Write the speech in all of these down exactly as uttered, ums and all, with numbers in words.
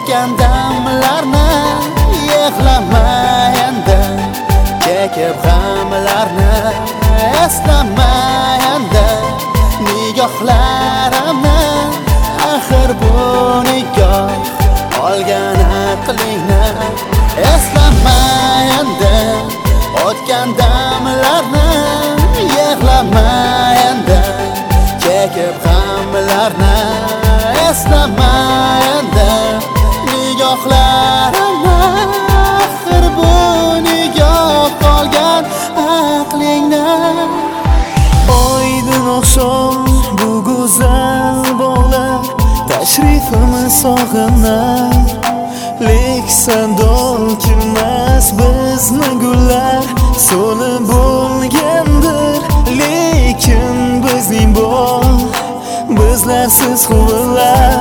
o'tgan damlarni yig'lamayanda, chekib g'amlarni eslamayanda, nigohlarimni axir bu nigoh olgan aqlingni eslamayanda, o'tgan damlarni yig'lamayanda, chekib g'amlarni eslamayanda, nigohlarimni axir bu nigoh olgan aqlingni. Oydin oqshom bu go'zal bog'lar tashrifini sog'inar, lek sandol kirmas bizni gullar so'lib bo'lgandir, lekin bizning bog' bizlarsiz huvillар.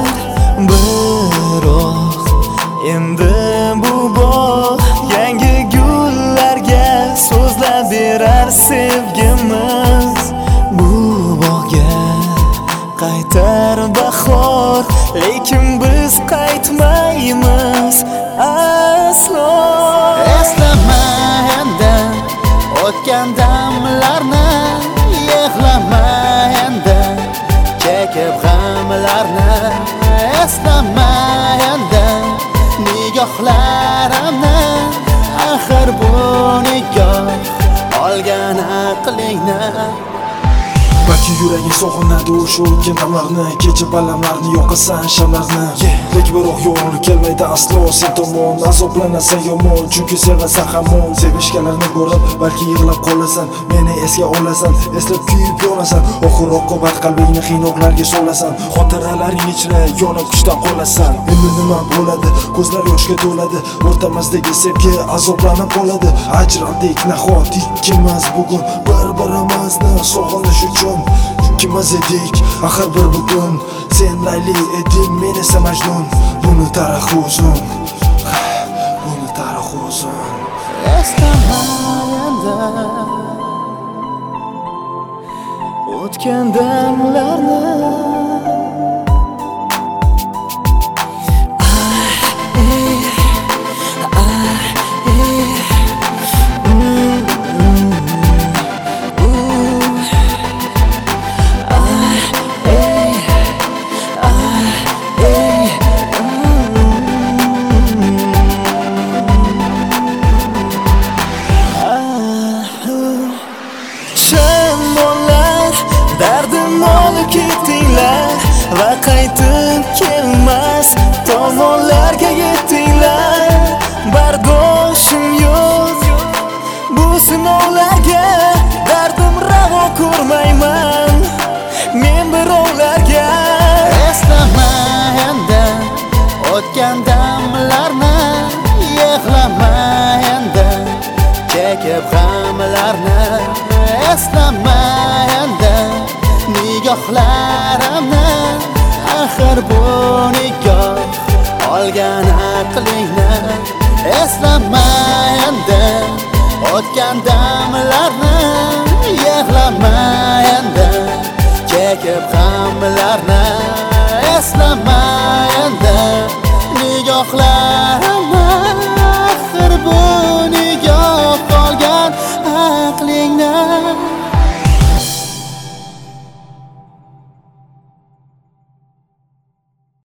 Biroq endi bu bog' yangi gullarga so'zlab berar sevgimiz. Bu bog'ga qaytar bahor, lekin biz qaytmaymiz aslo. Eslamayanda, o'tgan damlarni yig'lamayanda, chekib g'amlarni eslamayanda, nigohlarimni axir bu nigoh olgan aqlingni. Balki yuraging sog'inadi o'sha o'tgan damlarni, kechib alamlarni yoqasan shamlarni. Lek biroq yo'g'onlik kelmaydi aslo sen tomon, azoblanasan yomon chunki sevasan hamon. Sevishganlarni ko'rib balki yig'lab qolasan, meni esga olasan, eslab kuyib yonasan, oxir oqibat qalbingni qiynoqlarga solasan, xotiralaring ichra yonib kuchdan qolasan. Endi nima bo'ladi? Ko'zlar yoshga to'ladi, o'rtamizdagi sevgi azoblanib qoladi. Ajrandik nahot ikkimiz bugun bir-birimizni sog'inish uchun ikkimiz edik axir bir bugun. Sen Layli eding, men esa Majnun. Buni tarixi uzun, buni tarixi uzun. Eslamayanda, o'tgan damlarni ketdinglar va qaytib kelmas tomonlarga yetdinglar. Bardoshim yo'q bu sinovlarga, dardim ravo ko'rmayman men birovlarga. Eslamayanda, o'tgan damlarni yig'lamayanda, chekib g'amlarni eslamayanda, nigohlarimni axir bu nigoh olgan aqlingni eslamayanda, o'tgan damlarni yig'lamayanda, chekib g'amlarni eslamayanda, nigohlarimni